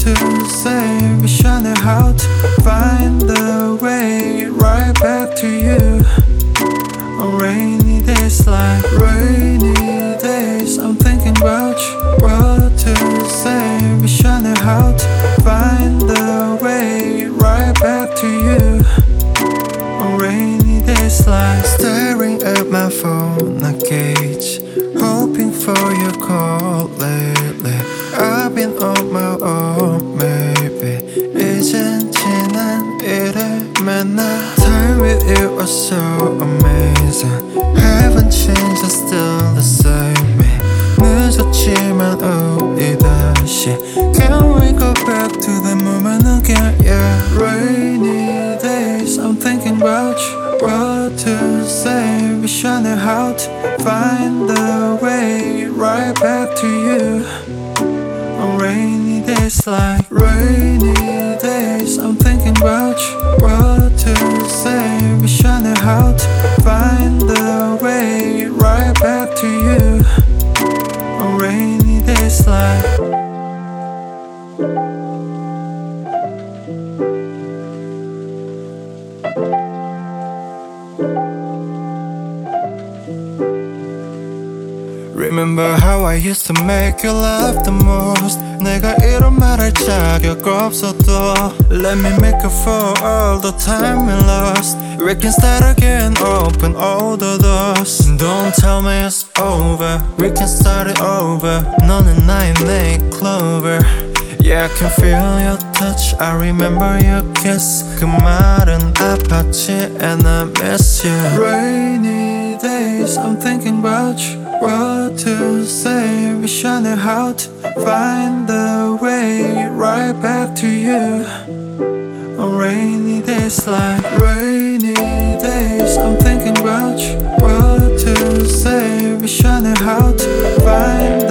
to say, wish I knew how to find the way right back to you. On rainy days like rainy days, I'm thinking about you. What to say, wish I knew how to find the way right back to you. On rainy days like staring at my phone, I gauge, hoping for your call lately. I've been on my own, maybe 이젠 지난 일에 맨날 Time with you was so amazing. Haven't changed, I'm still the same me. 늦었지만 우리 다시 Can we go back to the moment again? Yeah, rainy days, I'm thinking about you. What to say, wish I knew how to find the way right back to you. On rainy days like rainy days, I'm thinking about you. What to say, wish I knew how to find the way right back to you. On rainy days like Remember how I used to make you laugh the most. 내가 이런 말 할 자격 없어도 Let me make up for all the time we lost. We can start again, open all the doors. Don't tell me it's over, we can start it over. 너는 나의 nail clover. Yeah, I can feel your touch, I remember your kiss. 그 말은 아팠지 and I miss you. Rainy days, I'm thinking about you. What to say, wish I knew how to find the way right back to you. On rainy days like rainy days, I'm thinking about you. What to say, wish I knew how to find